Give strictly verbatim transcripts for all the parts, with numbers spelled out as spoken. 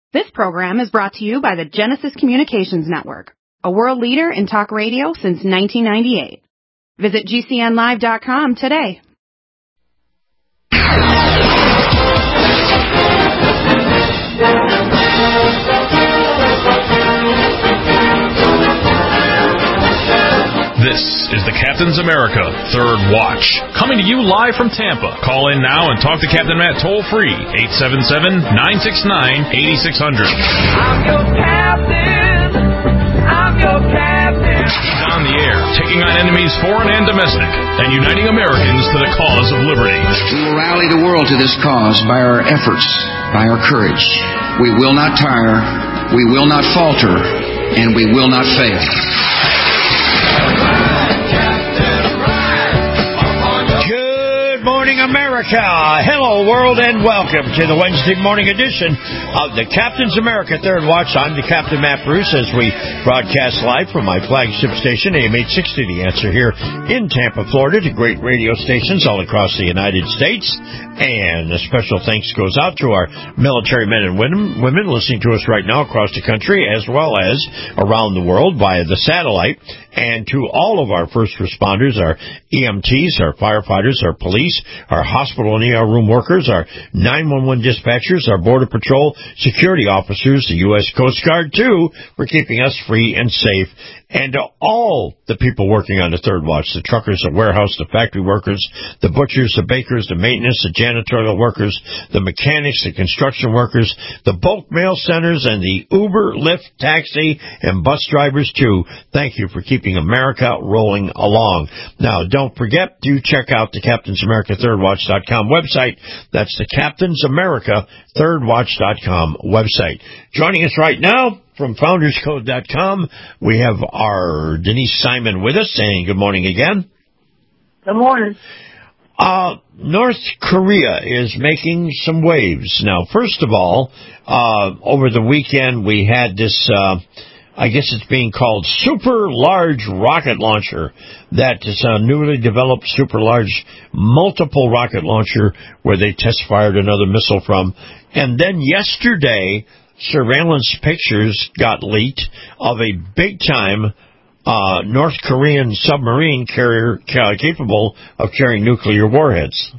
This program is brought to you by the Genesis Communications Network, a world leader in talk radio since nineteen ninety-eight. Visit G C N live dot com today. This is the Captain's America Third Watch, coming to you live from Tampa. Call in now and talk to Captain Matt toll-free, eight seven seven, nine six nine, eight six zero zero. I'm your captain. I'm your captain. He's on the air, taking on enemies foreign and domestic, and uniting Americans to the cause of liberty. We will rally the world to this cause by our efforts, by our courage. We will not tire, we will not falter, and we will not fail. Good morning, America. Hello, world, and welcome to the Wednesday morning edition of the Captain's America Third Watch. I'm the Captain Matt Bruce as we broadcast live from my flagship station, A M eight sixty, The Answer, here in Tampa, Florida, to great radio stations all across the United States. And a special thanks goes out to our military men and women, women listening to us right now across the country as well as around the world via the satellite. And to all of our first responders, our E M Ts, our firefighters, our police, our hospital and E R room workers, our nine one one dispatchers, our Border Patrol security officers, the U S Coast Guard, too, for keeping us free and safe. And to all the people working on the Third Watch, the truckers, the warehouse, the factory workers, the butchers, the bakers, the maintenance, the janitorial workers, the mechanics, the construction workers, the bulk mail centers, and the Uber, Lyft, taxi, and bus drivers, too. Thank you for keeping America rolling along. Now, don't forget to check out the Captain's America Third Watch dot com website. That's the Captain's America Third Watch dot com website. Joining us right now from Founders Code dot com, we have our Denise Simon with us, saying good morning again. Good morning. Uh, North Korea is making some waves. Now, first of all, uh, over the weekend we had this, uh, I guess it's being called super large rocket launcher. That is a newly developed super large multiple rocket launcher where they test fired another missile from. And then yesterday, surveillance pictures got leaked of a big-time uh, North Korean submarine carrier uh, capable of carrying nuclear warheads.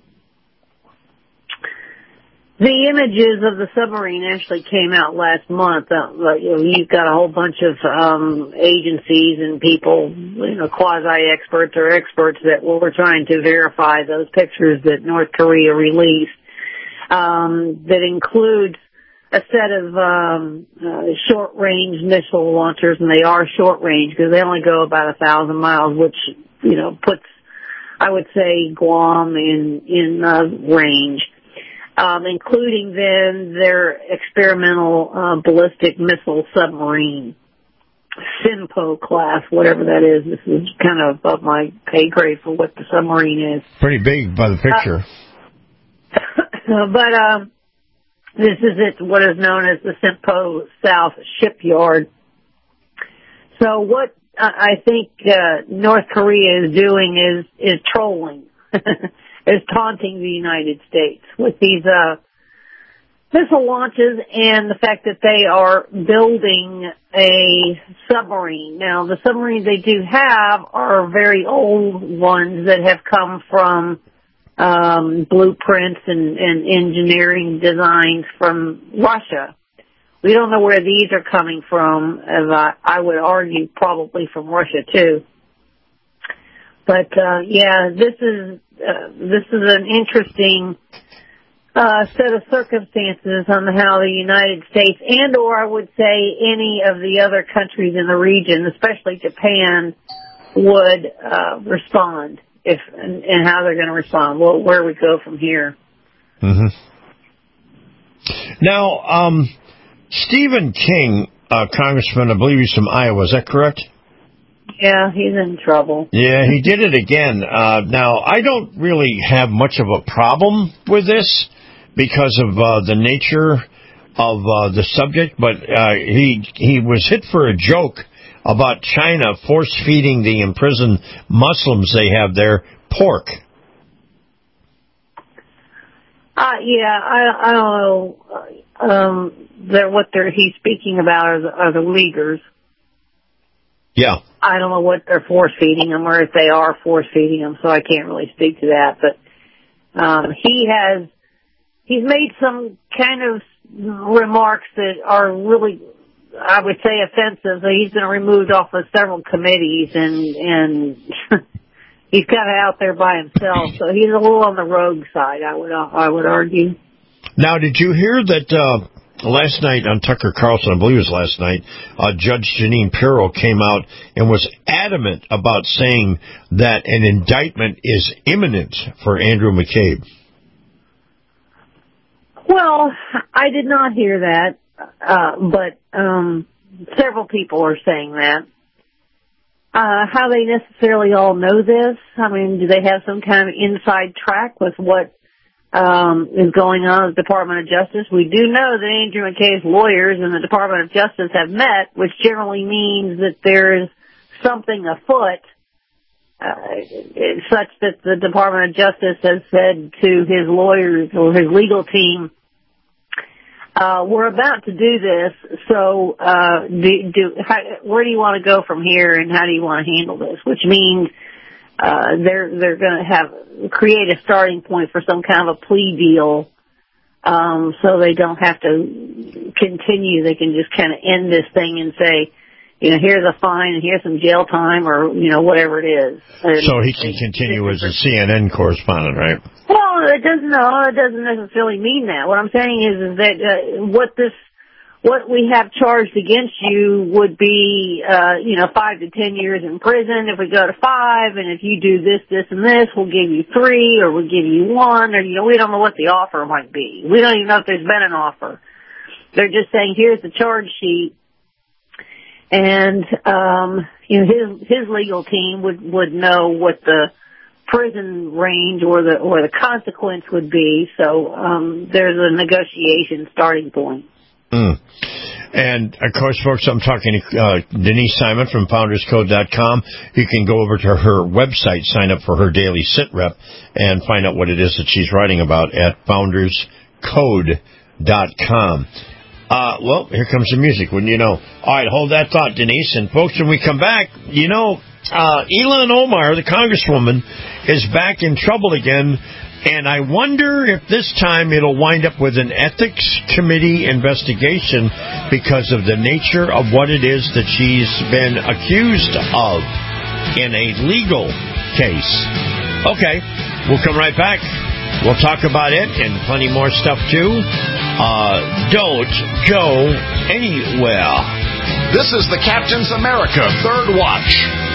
The images of the submarine actually came out last month. Uh, you know, you've got a whole bunch of um, agencies and people, you know, quasi-experts or experts that were trying to verify those pictures that North Korea released um, that include a set of um, uh, short-range missile launchers, and they are short-range because they only go about a thousand miles, which, you know, puts, I would say, Guam in, in uh, range. Um, including then their experimental uh, ballistic missile submarine, SINPO class, whatever that is. This is kind of above my pay grade for what the submarine is. Pretty big by the picture. Uh, but um, this is it, what is known as the SINPO South Shipyard. So what I think uh, North Korea is doing is is trolling. is taunting the United States with these uh, missile launches and the fact that they are building a submarine. Now, the submarines they do have are very old ones that have come from um, blueprints and, and engineering designs from Russia. We don't know where these are coming from, as I, I would argue probably from Russia, too. But, uh, yeah, this is, uh, this is an interesting, uh, set of circumstances on how the United States and or I would say any of the other countries in the region, especially Japan, would, uh, respond if, and, and how they're going to respond, well, where we go from here. Mm-hmm. Now, um, Stephen King, uh, Congressman, I believe he's from Iowa, is that correct? Yeah, he's in trouble. Yeah, he did it again. Uh, now, I don't really have much of a problem with this because of uh, the nature of uh, the subject, but uh, he he was hit for a joke about China force-feeding the imprisoned Muslims they have there pork. Uh, yeah, I, I don't know. Um, they're, what they're, he's speaking about are the, are the Uyghurs. Yeah. I don't know what they're force feeding them or if they are force feeding them, so I can't really speak to that. But um, he has he's made some kind of remarks that are really, I would say, offensive. So he's been removed off of several committees, and and he's kind of out there by himself. So he's a little on the rogue side, I would I would argue. Now, did you hear that? Uh... Last night on Tucker Carlson, I believe it was last night, uh, Judge Jeanine Pirro came out and was adamant about saying that an indictment is imminent for Andrew McCabe. Well, I did not hear that, uh, but um, several people are saying that. Uh, how they necessarily all know this? I mean, do they have some kind of inside track with what Um, is going on at the Department of Justice? We do know that Andrew McCabe's lawyers and the Department of Justice have met, which generally means that there is something afoot, uh, such that the Department of Justice has said to his lawyers or his legal team, uh, we're about to do this, so uh, do, do, how, where do you want to go from here, and how do you want to handle this? Which means Uh, they're, they're gonna have, create a starting point for some kind of a plea deal, um, so they don't have to continue. They can just kind of end this thing and say, you know, here's a fine and here's some jail time, or, you know, whatever it is. And so he can continue as a C N N correspondent, right? Well, it doesn't, no, it doesn't necessarily mean that. What I'm saying is, is that, uh, what this, what we have charged against you would be, uh, you know, five to ten years in prison if we go to five, and if you do this, this, and this, we'll give you three, or we'll give you one, or, you know, we don't know what the offer might be. We don't even know if there's been an offer. They're just saying, here's the charge sheet, and, um, you know, his, his legal team would, would know what the prison range or the, or the consequence would be, so, um, there's a negotiation starting point. Mm. And, of course, folks, I'm talking to uh, Denise Simon from Founders Code dot com. You can go over to her website, sign up for her daily sit rep, and find out what it is that she's writing about at Founders Code dot com. Uh, well, here comes the music, wouldn't you know? All right, hold that thought, Denise. And, folks, when we come back, you know, uh, Ilhan Omar, the congresswoman, is back in trouble again. And I wonder if this time it'll wind up with an ethics committee investigation because of the nature of what it is that she's been accused of in a legal case. Okay, we'll come right back. We'll talk about it and plenty more stuff, too. Uh, don't go anywhere. This is the Captain's America Third Watch.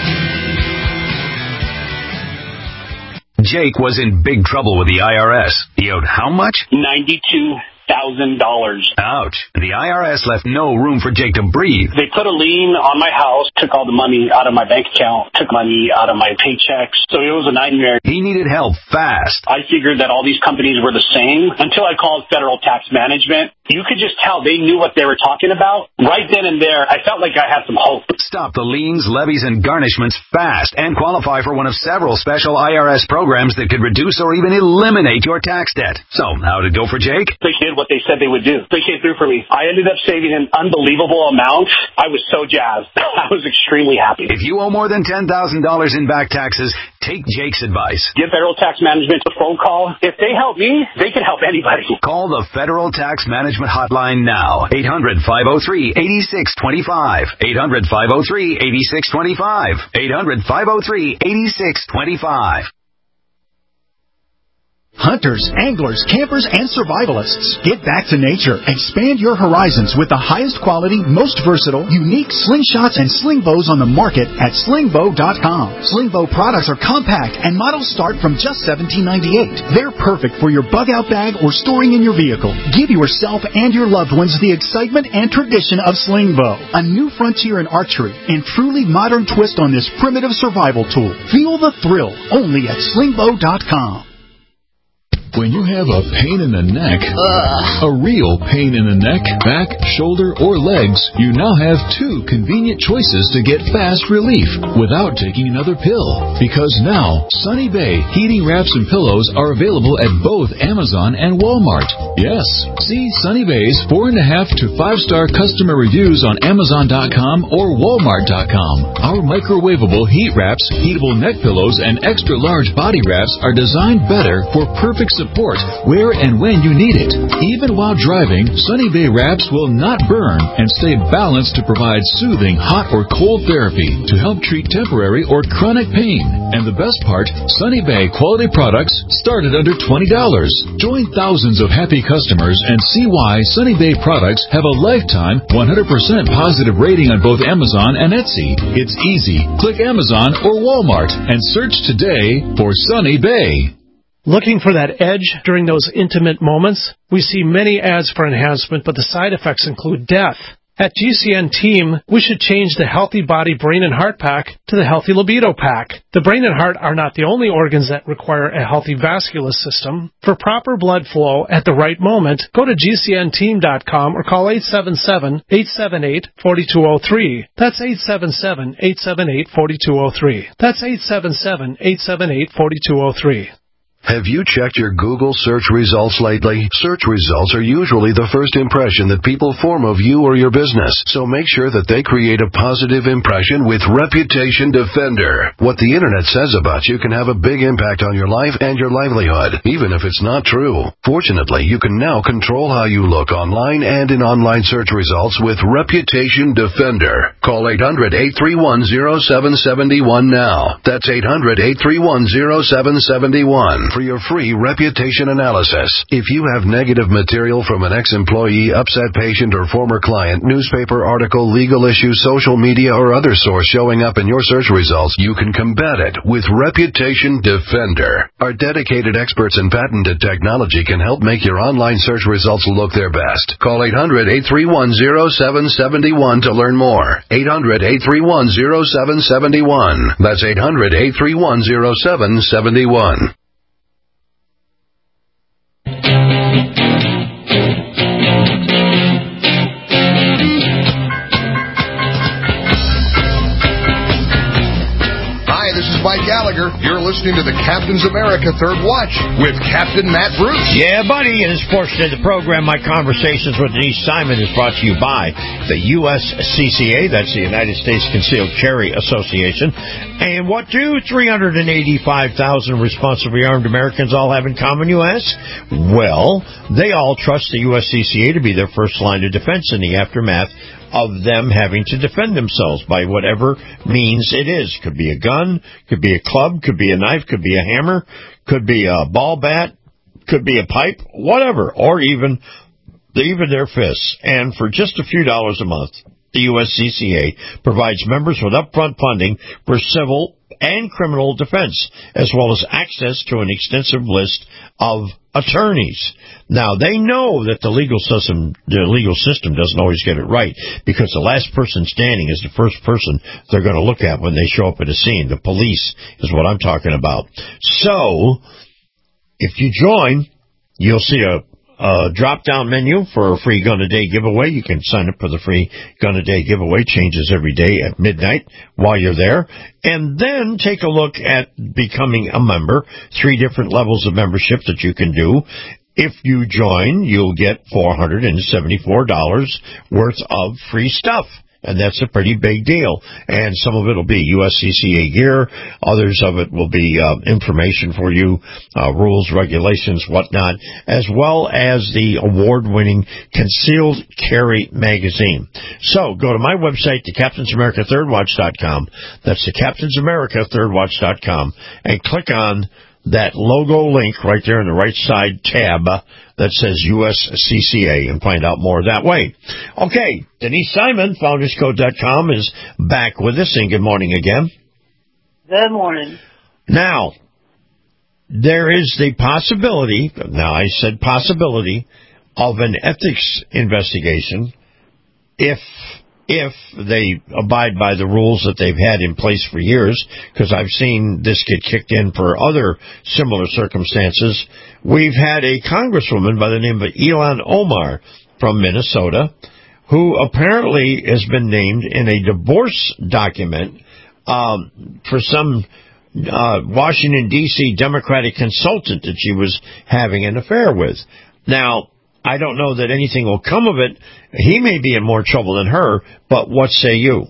Jake was in big trouble with the I R S. He owed how much? ninety-two thousand dollars. Ouch. The I R S left no room for Jake to breathe. They put a lien on my house, took all the money out of my bank account, took money out of my paychecks. So it was a nightmare. He needed help fast. I figured that all these companies were the same until I called Federal Tax Management. You could just tell they knew what they were talking about. Right then and there, I felt like I had some hope. Stop the liens, levies, and garnishments fast and qualify for one of several special I R S programs that could reduce or even eliminate your tax debt. So, how did it go for Jake? They did what they said they would do. They came through for me. I ended up saving an unbelievable amount. I was so jazzed. I was extremely happy. If you owe more than ten thousand dollars in back taxes, take Jake's advice. Give Federal Tax Management a phone call. If they help me, they can help anybody. Call the Federal Tax Management Hotline now. eight hundred, five oh three, eight six two five. eight hundred, five oh three, eight six two five. eight hundred, five oh three, eight six two five. Hunters, anglers, campers, and survivalists. Get back to nature. Expand your horizons with the highest quality, most versatile, unique slingshots and sling bows on the market at sling bow dot com. Sling bow products are compact and models start from just seventeen ninety-eight. They're perfect for your bug-out bag or storing in your vehicle. Give yourself and your loved ones the excitement and tradition of sling bow. A new frontier in archery and truly modern twist on this primitive survival tool. Feel the thrill only at sling bow dot com. When you have a pain in the neck, Ugh. a real pain in the neck, back, shoulder, or legs, you now have two convenient choices to get fast relief without taking another pill. Because now, Sunny Bay heating wraps and pillows are available at both Amazon and Walmart. Yes, see Sunny Bay's four and a half to five star customer reviews on Amazon dot com or Walmart dot com. Our microwavable heat wraps, heatable neck pillows, and extra large body wraps are designed better for perfect support where and when you need it. Even while driving, Sunny Bay wraps will not burn and stay balanced to provide soothing hot or cold therapy to help treat temporary or chronic pain. And the best part, Sunny Bay quality products start at under twenty dollars. Join thousands of happy customers and see why Sunny Bay products have a lifetime one hundred percent positive rating on both Amazon and Etsy. It's easy. Click Amazon or Walmart and search today for Sunny Bay. Looking for that edge during those intimate moments? We see many ads for enhancement, but the side effects include death. At G C N Team, we should change the Healthy Body, Brain, and Heart Pack to the Healthy Libido Pack. The brain and heart are not the only organs that require a healthy vascular system. For proper blood flow at the right moment, go to G C N team dot com or call eight seven seven, eight seven eight, four two zero three. That's eight seven seven, eight seven eight, four two zero three. That's eight seven seven, eight seven eight, four two zero three. Have you checked your Google search results lately? Search results are usually the first impression that people form of you or your business, so make sure that they create a positive impression with Reputation Defender. What the internet says about you can have a big impact on your life and your livelihood, even if it's not true. Fortunately, you can now control how you look online and in online search results with Reputation Defender. Call eight hundred, eight three one, zero seven seven one now. That's eight hundred, eight three one, zero seven seven one. For your free reputation analysis. If you have negative material from an ex-employee, upset patient, or former client, newspaper article, legal issue, social media, or other source showing up in your search results, you can combat it with Reputation Defender. Our dedicated experts in patented technology can help make your online search results look their best. Call eight hundred, eight three one, zero seven seven one to learn more. eight hundred, eight three one, zero seven seven one. That's eight hundred, eight three one, zero seven seven one. Mike Gallagher. You're listening to the Captain's America Third Watch with Captain Matt Bruce. Yeah, buddy. In this portion of the program, my conversations with Denise Simon is brought to you by the U S C C A. That's the United States Concealed Carry Association. And what do three hundred eighty-five thousand responsibly armed Americans all have in common, you ask? Well, they all trust the U S C C A to be their first line of defense in the aftermath of them having to defend themselves by whatever means it is. Could be a gun, could be a club, could be a knife, could be a hammer, could be a ball bat, could be a pipe, whatever, or even even their fists. And for just a few dollars a month, the U S C C A provides members with upfront funding for civil and criminal defense, as well as access to an extensive list of attorneys. Now, they know that the legal system, the legal system doesn't always get it right, because the last person standing is the first person they're going to look at when they show up at a scene. The police is what I'm talking about. So, if you join, you'll see a Uh, drop-down menu for a free Gun-A-Day giveaway. You can sign up for the free Gun-A-Day giveaway. Changes every day at midnight while you're there. And then take a look at becoming a member. Three different levels of membership that you can do. If you join, you'll get four hundred seventy-four dollars worth of free stuff. And that's a pretty big deal. And some of it will be U S C C A gear. Others of it will be uh, information for you, uh, rules, regulations, whatnot, as well as the award-winning Concealed Carry magazine. So go to my website, the Captains America Third Watch dot com. That's the Captains America Third Watch dot com. And click on that logo link right there in the right side tab uh, that says U S C C A and find out more that way. Okay, Denise Simon, Founders Code dot com, is back with us, and good morning again. Good morning. Now, there is the possibility, now I said possibility, of an ethics investigation if if they abide by the rules that they've had in place for years, because I've seen this get kicked in for other similar circumstances. We've had a congresswoman by the name of Ilhan Omar from Minnesota, who apparently has been named in a divorce document um, for some uh, Washington, D C Democratic consultant that she was having an affair with. Now, I don't know that anything will come of it. He may be in more trouble than her, but what say you?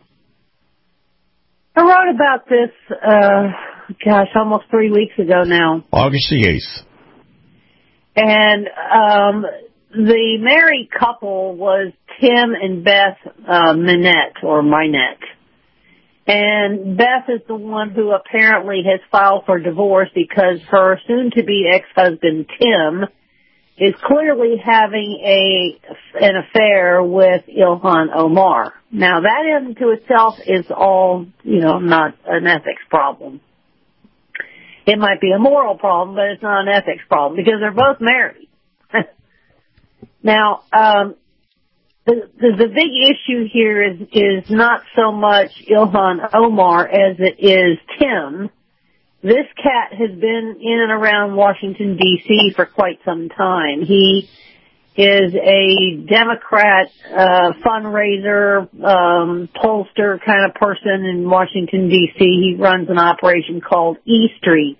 I wrote about this, uh, gosh, almost three weeks ago now. August the eighth. And um, the married couple was Tim and Beth uh, Minette, or Minette. And Beth is the one who apparently has filed for divorce because her soon-to-be ex-husband, Tim, is clearly having a an affair with Ilhan Omar. Now, that in to itself is all, you know, not an ethics problem. It might be a moral problem, but it's not an ethics problem because they're both married. Now, um, the, the the big issue here is is not so much Ilhan Omar as it is Tim. This cat has been in and around Washington, D C for quite some time. He is a Democrat uh, fundraiser, um, pollster kind of person in Washington, D C He runs an operation called E Street.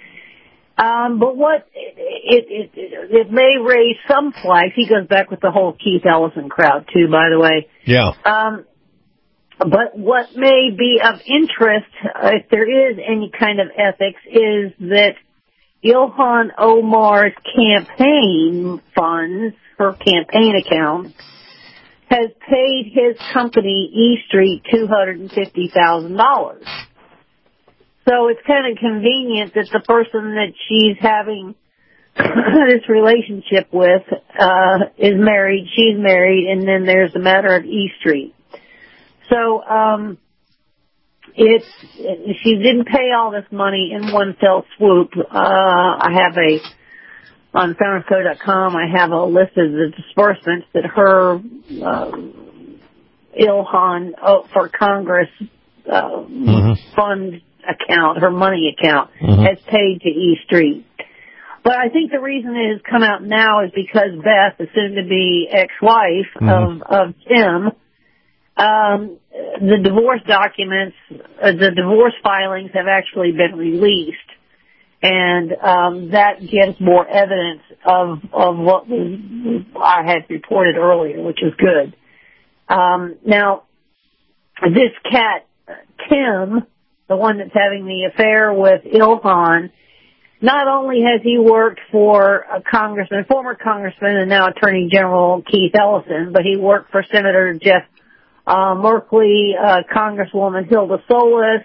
Um, but what it, it, it, it may raise some flags. He goes back with the whole Keith Ellison crowd, too, by the way. Yeah. Um, But what may be of interest, uh, if there is any kind of ethics, is that Ilhan Omar's campaign funds, her campaign account, has paid his company, E Street, two hundred fifty thousand dollars. So it's kind of convenient that the person that she's having this relationship with uh, is married, she's married, and then there's the matter of E Street. So, um, it's, she didn't pay all this money in one fell swoop. Uh, I have a, on founders co dot com, I have a list of the disbursements that her, um, Ilhan oh, for Congress, uh, mm-hmm. fund account, her money account, mm-hmm. has paid to E Street. But I think the reason it has come out now is because Beth, the soon-to-be ex-wife mm-hmm. of, of Tim, Um, the divorce documents, uh, the divorce filings have actually been released, and um, that gives more evidence of of what we, I had reported earlier, which is good. Um, now, this cat, Tim, the one that's having the affair with Ilhan, not only has he worked for a congressman, former congressman, and now Attorney General Keith Ellison, but he worked for Senator Jeff Uh, Merkley, uh, Congresswoman Hilda Solis,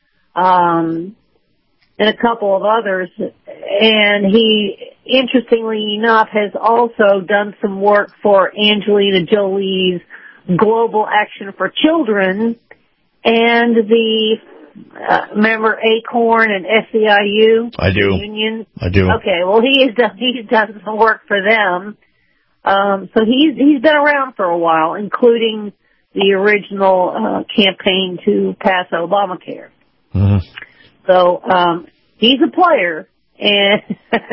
um, and a couple of others. And he, interestingly enough, has also done some work for Angelina Jolie's Global Action for Children and the, uh, remember ACORN and S E I U? I do. Union? I do. Okay, well, he has done, he's done some work for them. Um, so he's, he's been around for a while, including the original uh, campaign to pass Obamacare. Mm-hmm. So um, he's a player, and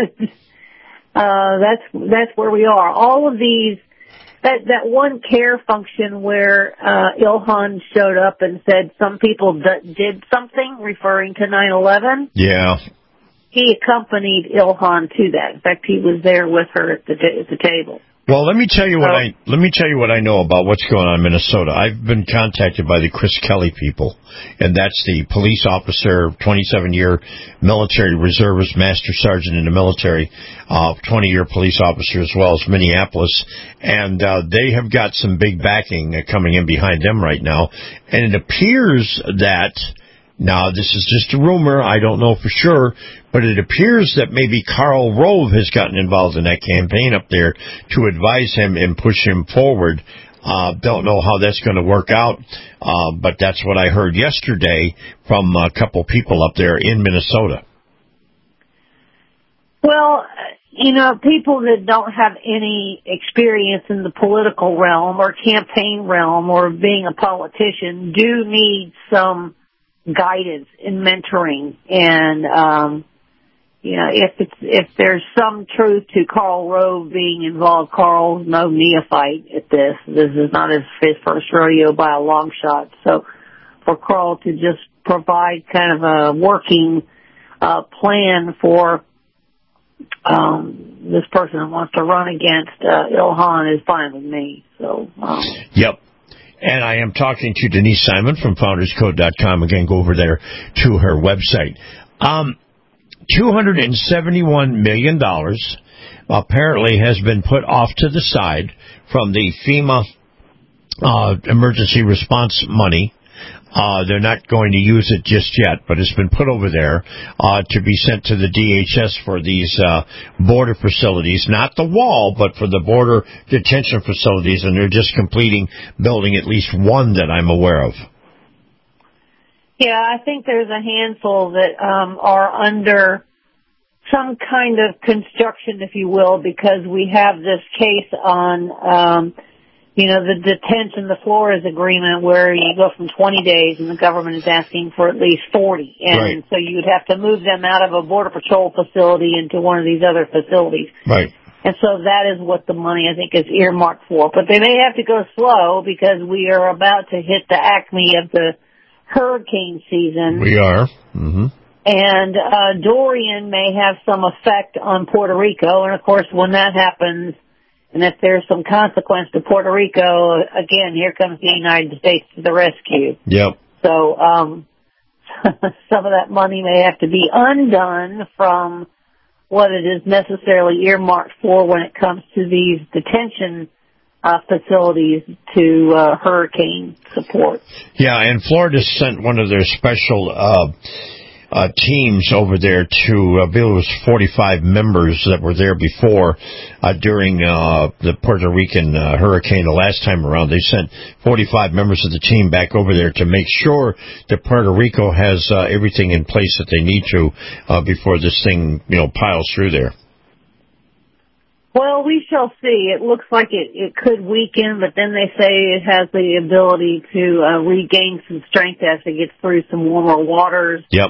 uh, that's that's where we are. All of these, that that one care function where uh, Ilhan showed up and said some people d- did something, referring to nine eleven. Yeah. He accompanied Ilhan to that. In fact, he was there with her at the t- at the table. Well, let me tell you what I let me tell you what I know about what's going on in Minnesota. I've been contacted by the Chris Kelly people, and that's the police officer, twenty-seven year military reservist, master sergeant in the military, uh, twenty year police officer as well as Minneapolis, and uh, they have got some big backing uh, coming in behind them right now, and it appears that. Now, this is just a rumor. I don't know for sure, but it appears that maybe Karl Rove has gotten involved in that campaign up there to advise him and push him forward. Uh, don't know how that's going to work out, uh, but that's what I heard yesterday from a couple people up there in Minnesota. Well, you know, people that don't have any experience in the political realm or campaign realm or being a politician do need some guidance and mentoring. And, um, you know, if it's, if there's some truth to Karl Rove being involved, Karl's no neophyte at this. This is not his, his first rodeo by a long shot. So for Karl to just provide kind of a working, uh, plan for, um, this person that wants to run against, uh, Ilhan is fine with me. So, um. Yep. And I am talking to Denise Simon from founders code dot com. Again, go over there to her website. Um, two hundred seventy-one million dollars apparently has been put off to the side from the FEMA uh, emergency response money. Uh, they're not going to use it just yet, but it's been put over there uh, to be sent to the D H S for these uh, border facilities, not the wall, but for the border detention facilities, and they're just completing building at least one that I'm aware of. Yeah, I think there's a handful that um, are under some kind of construction, if you will, because we have this case on, um, you know, the detention, the Flores agreement, where you go from twenty days and the government is asking for at least forty. And right. so you'd have to move them out of a Border Patrol facility into one of these other facilities. Right. And so that is what the money, I think, is earmarked for. But they may have to go slow because we are about to hit the acme of the hurricane season. We are. Mm-hmm. And uh, Dorian may have some effect on Puerto Rico. And, of course, when that happens, and if there's some consequence to Puerto Rico, again, here comes the United States to the rescue. Yep. So um, some of that money may have to be undone from what it is necessarily earmarked for when it comes to these detention uh, facilities to uh, hurricane support. Yeah, and Florida sent one of their special uh, uh, teams over there to, uh, I believe it was forty-five members that were there before uh, during uh, the Puerto Rican uh, hurricane the last time around. They sent forty-five members of the team back over there to make sure that Puerto Rico has uh, everything in place that they need to uh, before this thing, you know, piles through there. Well, we shall see. It looks like it, it could weaken, but then they say it has the ability to uh, regain some strength as it gets through some warmer waters. Yep.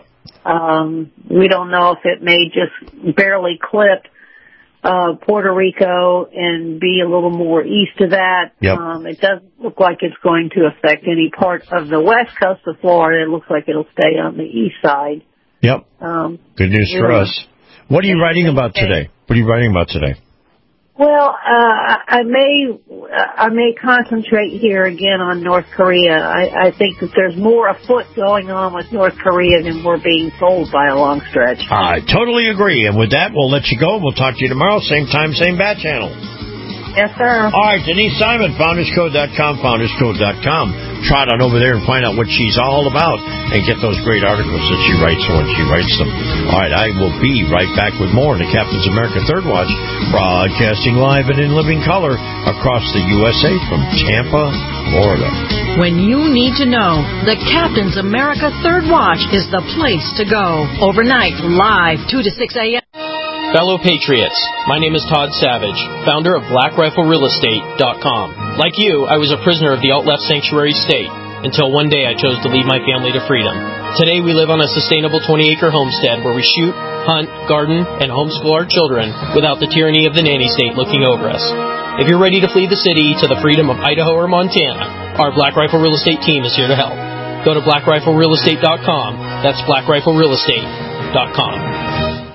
Um, we don't know if it may just barely clip uh, Puerto Rico and be a little more east of that. Yep. Um, it doesn't look like it's going to affect any part of the west coast of Florida. It looks like it'll stay on the east side. Yep. Um, Good news for really. us. What are you writing about today? What are you writing about today? Well, uh, I may, I may concentrate here again on North Korea. I, I think that there's more afoot going on with North Korea than we're being told by a long stretch. I totally agree. And with that, we'll let you go. We'll talk to you tomorrow, same time, same bat channel. Yes, sir. All right, Denise Simon, founders code dot com, founders code dot com. Trot on over there and find out what she's all about and get those great articles that she writes when she writes them. All right, I will be right back with more in the Captain's America Third Watch, broadcasting live and in living color across the U S A from Tampa, Florida. When you need to know, the Captain's America Third Watch is the place to go. Overnight, live, two to six a.m. Fellow Patriots, my name is Todd Savage, founder of Black Rifle Real Estate dot com. Like you, I was a prisoner of the alt-left sanctuary state until one day I chose to lead my family to freedom. Today we live on a sustainable twenty-acre homestead where we shoot, hunt, garden, and homeschool our children without the tyranny of the nanny state looking over us. If you're ready to flee the city to the freedom of Idaho or Montana, our Black Rifle Real Estate team is here to help. Go to Black Rifle Real Estate dot com. That's Black Rifle Real Estate dot com.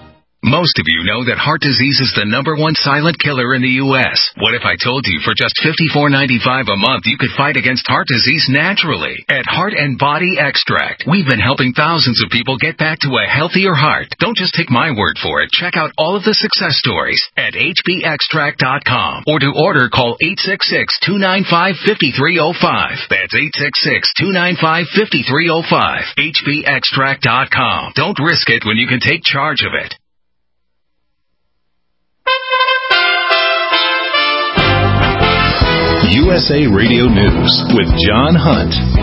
Most of you know that heart disease is the number one silent killer in the U S What if I told you for just fifty-four ninety-five a month you could fight against heart disease naturally? At Heart and Body Extract, we've been helping thousands of people get back to a healthier heart. Don't just take my word for it. Check out all of the success stories at H B extract dot com. Or to order, call eight six six, two nine five, five three zero five. That's eight six six, two nine five, five three zero five. H B extract dot com. Don't risk it when you can take charge of it. U S A Radio News with John Hunt.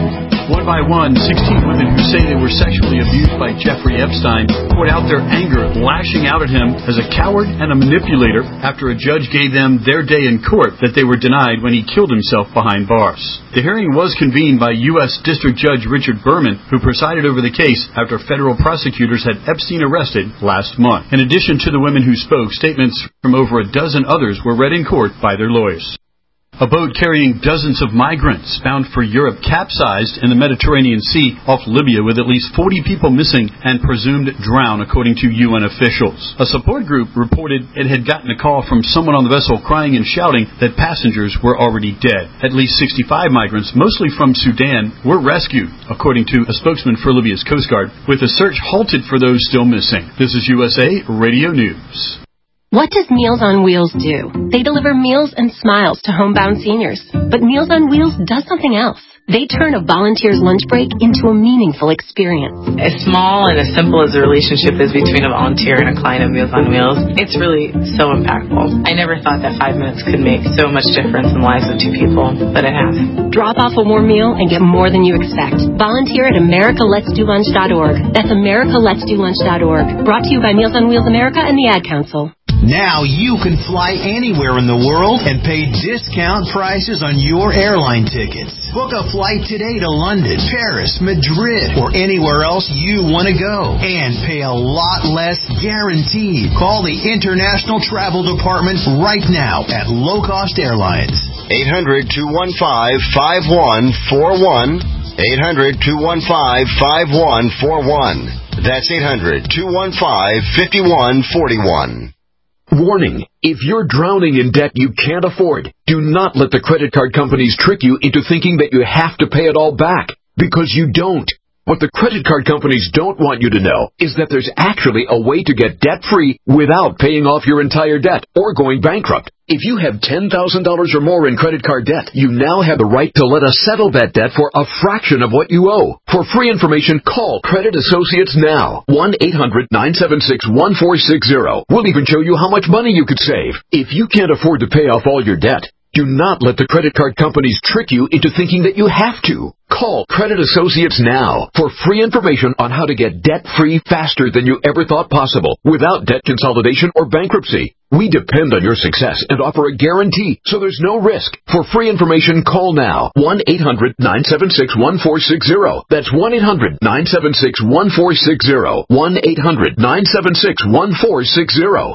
One by one, sixteen women who say they were sexually abused by Jeffrey Epstein poured out their anger, lashing out at him as a coward and a manipulator after a judge gave them their day in court that they were denied when he killed himself behind bars. The hearing was convened by U S District Judge Richard Berman, who presided over the case after federal prosecutors had Epstein arrested last month. In addition to the women who spoke, statements from over a dozen others were read in court by their lawyers. A boat carrying dozens of migrants bound for Europe capsized in the Mediterranean Sea off Libya with at least forty people missing and presumed drowned, according to U N officials. A support group reported it had gotten a call from someone on the vessel crying and shouting that passengers were already dead. At least sixty-five migrants, mostly from Sudan, were rescued, according to a spokesman for Libya's Coast Guard, with a search halted for those still missing. This is U S A Radio News. What does Meals on Wheels do? They deliver meals and smiles to homebound seniors. But Meals on Wheels does something else. They turn a volunteer's lunch break into a meaningful experience. As small and as simple as the relationship is between a volunteer and a client of Meals on Wheels, it's really so impactful. I never thought that five minutes could make so much difference in the lives of two people, but it has. Drop off a warm meal and get more than you expect. Volunteer at america lets do lunch dot org. That's america lets do lunch dot org. Brought to you by Meals on Wheels America and the Ad Council. Now you can fly anywhere in the world and pay discount prices on your airline tickets. Book a flight today to London, Paris, Madrid, or anywhere else you want to go. And pay a lot less guaranteed. Call the International Travel Department right now at Low Cost Airlines. eight hundred, two one five, five one four one. eight hundred, two one five, five one four one. That's eight hundred, two one five, five one four one. Warning, if you're drowning in debt you can't afford, do not let the credit card companies trick you into thinking that you have to pay it all back, because you don't. What the credit card companies don't want you to know is that there's actually a way to get debt-free without paying off your entire debt or going bankrupt. If you have ten thousand dollars or more in credit card debt, you now have the right to let us settle that debt for a fraction of what you owe. For free information, call Credit Associates now. one eight hundred, nine seven six, one four six zero. We'll even show you how much money you could save. If you can't afford to pay off all your debt, do not let the credit card companies trick you into thinking that you have to. Call Credit Associates now for free information on how to get debt-free faster than you ever thought possible without debt consolidation or bankruptcy. We depend on your success and offer a guarantee, so there's no risk. For free information, call now. one eight hundred, nine seven six, one four six zero. That's one eight hundred, nine seven six, one four six zero. one eight hundred, nine seven six, one four six zero.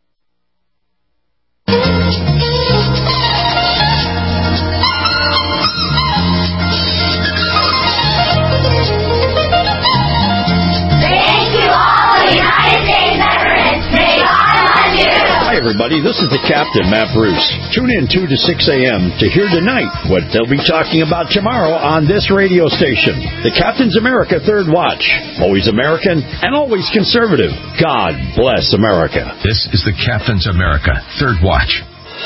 Hi, everybody. This is the Captain, Matt Bruce. Tune in two to six a.m. to hear tonight what they'll be talking about tomorrow on this radio station. The Captain's America Third Watch. Always American and always conservative. God bless America. This is the Captain's America Third Watch.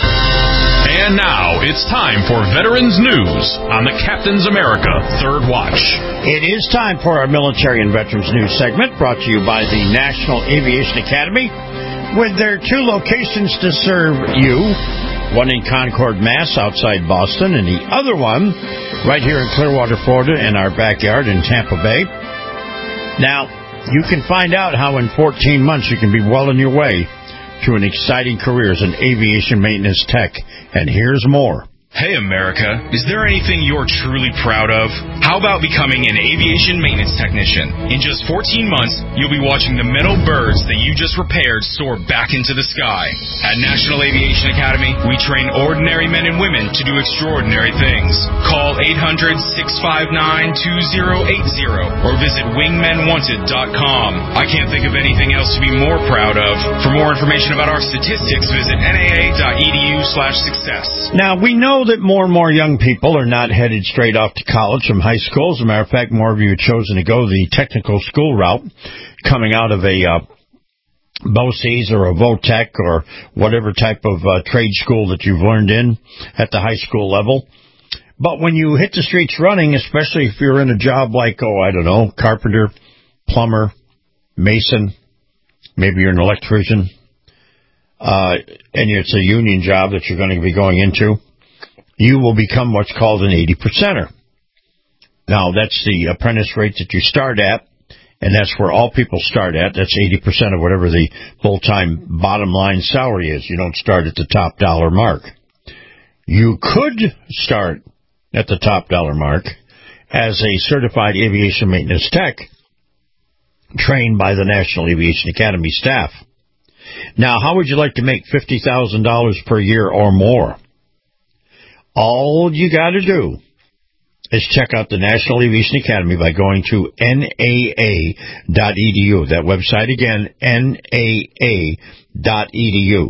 And now it's time for Veterans News on the Captain's America Third Watch. It is time for our Military and Veterans News segment, brought to you by the National Aviation Academy, with their two locations to serve you, one in Concord, Mass, outside Boston, and the other one right here in Clearwater, Florida, in our backyard in Tampa Bay. Now, you can find out how in fourteen months you can be well on your way to an exciting career as an aviation maintenance tech. And here's more. Hey, America, is there anything you're truly proud of? How about becoming an aviation maintenance technician? In just fourteen months, you'll be watching the metal birds that you just repaired soar back into the sky. At National Aviation Academy, we train ordinary men and women to do extraordinary things. Call eight hundred, six five nine, two zero eight zero or visit wingmen wanted dot com. I can't think of anything else to be more proud of. For more information about our statistics, visit N A A dot E D U slash success. Now, we know that more and more young people are not headed straight off to college from high school. As a matter of fact, more of you have chosen to go the technical school route, coming out of a uh, BOCES or a VOTEC or whatever type of uh, trade school that you've learned in at the high school level. But when you hit the streets running, especially if you're in a job like, oh, I don't know, carpenter, plumber, mason, maybe you're an electrician, uh, and it's a union job that you're going to be going into, you will become what's called an eighty percenter. Now, that's the apprentice rate that you start at, and that's where all people start at. That's eighty percent of whatever the full-time bottom line salary is. You don't start at the top dollar mark. You could start at the top dollar mark as a certified aviation maintenance tech trained by the National Aviation Academy staff. Now, how would you like to make fifty thousand dollars per year or more? All you got to do is check out the National Aviation Academy by going to N A A dot E D U. That website again, N A A dot E D U.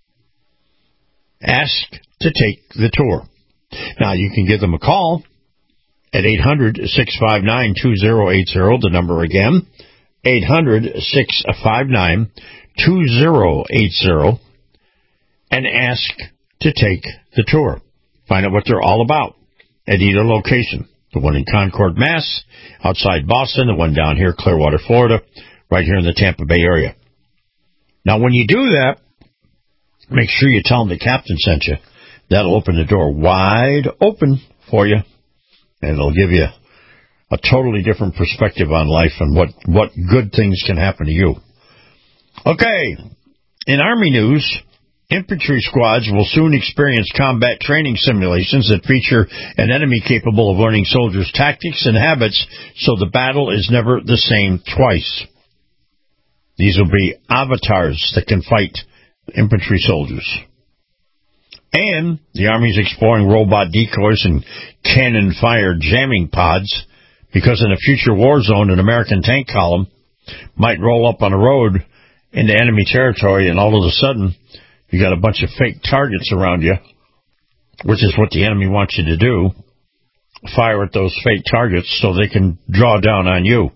Ask to take the tour. Now, you can give them a call at eight hundred, six five nine, two zero eight zero. The number again, eight hundred, six five nine, two zero eight zero, and ask to take the tour. Find out what they're all about at either location. The one in Concord, Mass, outside Boston, the one down here, Clearwater, Florida, right here in the Tampa Bay area. Now, when you do that, make sure you tell them the captain sent you. That'll open the door wide open for you, and it'll give you a totally different perspective on life and what, what good things can happen to you. Okay, in Army news, infantry squads will soon experience combat training simulations that feature an enemy capable of learning soldiers' tactics and habits so the battle is never the same twice. These will be avatars that can fight infantry soldiers. And the Army's exploring robot decoys and cannon-fired jamming pods because in a future war zone, an American tank column might roll up on a road into enemy territory, and all of a sudden, you got a bunch of fake targets around you, which is what the enemy wants you to do. Fire at those fake targets so they can draw down on you.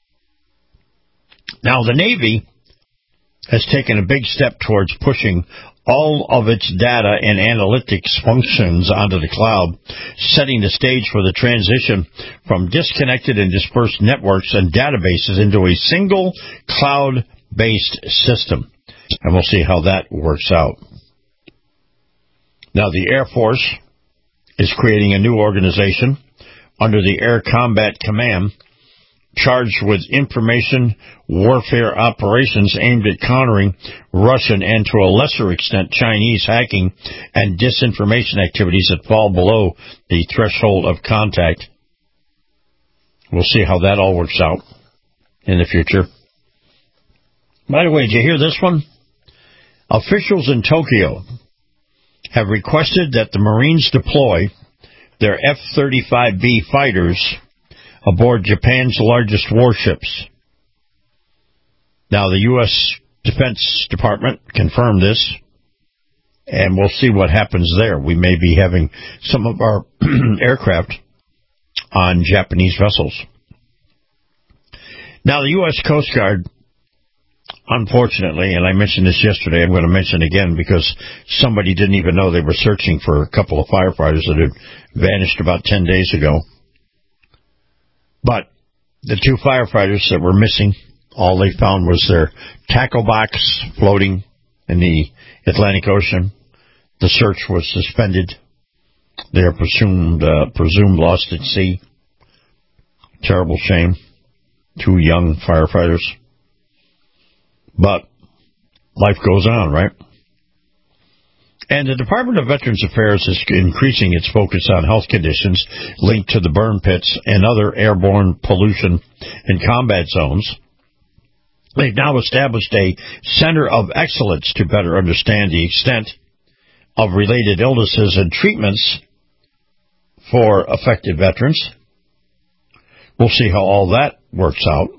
Now, the Navy has taken a big step towards pushing all of its data and analytics functions onto the cloud, setting the stage for the transition from disconnected and dispersed networks and databases into a single cloud-based system. And we'll see how that works out. Now, the Air Force is creating a new organization under the Air Combat Command charged with information warfare operations aimed at countering Russian and, to a lesser extent, Chinese hacking and disinformation activities that fall below the threshold of contact. We'll see how that all works out in the future. By the way, did you hear this one? Officials in Tokyo have requested that the Marines deploy their F thirty-five B fighters aboard Japan's largest warships. Now, the U S Defense Department confirmed this, and we'll see what happens there. We may be having some of our aircraft on Japanese vessels. Now, the U S Coast Guard, unfortunately, and I mentioned this yesterday, I'm going to mention it again because somebody didn't even know they were searching for a couple of firefighters that had vanished about ten days ago. But the two firefighters that were missing, all they found was their tackle box floating in the Atlantic Ocean. The search was suspended. They are presumed, uh, presumed lost at sea. Terrible shame. Two young firefighters. But life goes on, right? And the Department of Veterans Affairs is increasing its focus on health conditions linked to the burn pits and other airborne pollution in combat zones. They've now established a center of excellence to better understand the extent of related illnesses and treatments for affected veterans. We'll see how all that works out.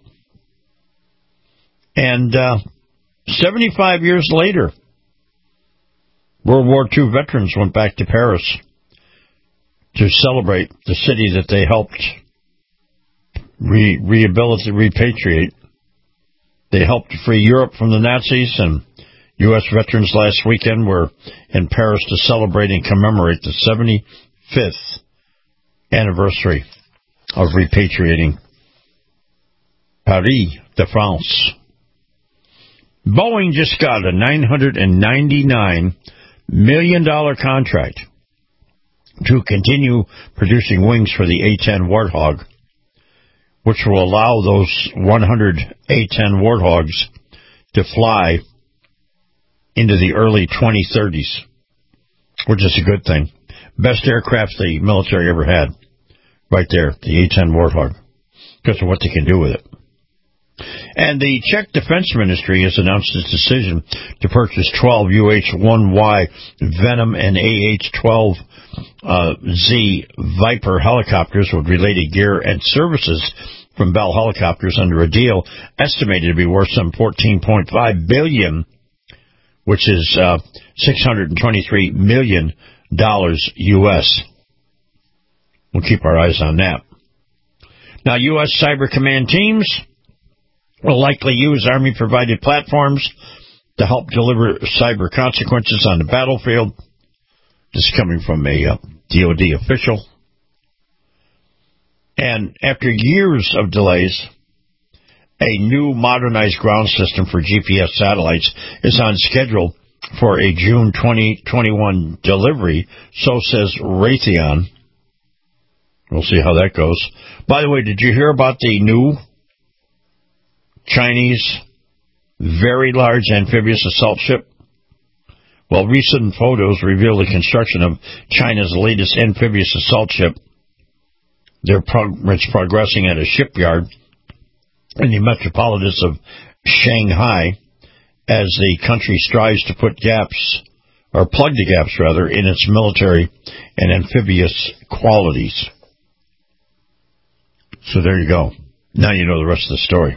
And uh, seventy-five years later, World War Two veterans went back to Paris to celebrate the city that they helped re- rehabilitate, repatriate. They helped free Europe from the Nazis, and U S veterans last weekend were in Paris to celebrate and commemorate the seventy-fifth anniversary of repatriating Paris de France. Boeing just got a nine hundred ninety-nine million dollars contract to continue producing wings for the A ten Warthog, which will allow those one hundred A ten Warthogs to fly into the early twenty thirties, which is a good thing. Best aircraft the military ever had, right there, the A ten Warthog, because of what they can do with it. And the Czech Defense Ministry has announced its decision to purchase twelve U H one Y Venom and A H twelve Z Viper helicopters with related gear and services from Bell Helicopters under a deal estimated to be worth some fourteen point five billion dollars, which is uh, six hundred twenty-three million dollars U S. We'll keep our eyes on that. Now, U S Cyber Command teams will likely use Army-provided platforms to help deliver cyber consequences on the battlefield. This is coming from a uh, D O D official. And after years of delays, a new modernized ground system for G P S satellites is on schedule for a June twenty twenty-one delivery, so says Raytheon. We'll see how that goes. By the way, did you hear about the new Chinese very large amphibious assault ship? Well, recent photos reveal the construction of China's latest amphibious assault ship. They're prog- it's progressing at a shipyard in the metropolis of Shanghai as the country strives to put gaps, or plug the gaps, rather, in its military and amphibious qualities. So there you go. Now you know the rest of the story.